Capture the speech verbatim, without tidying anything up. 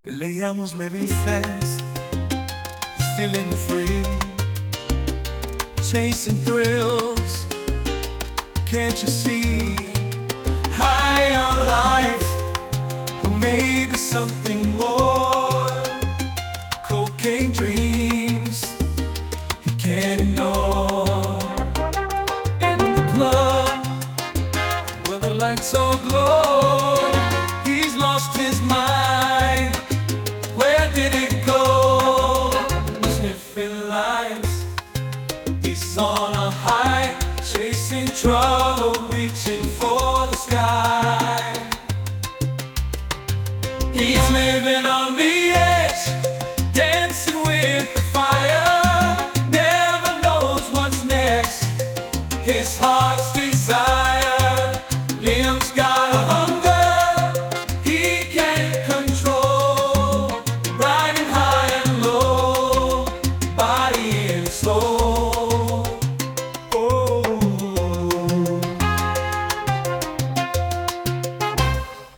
Peleamos, me dices, feeling free, chasing thrills, can't you see? High on life, omega something more, cocaine dreams.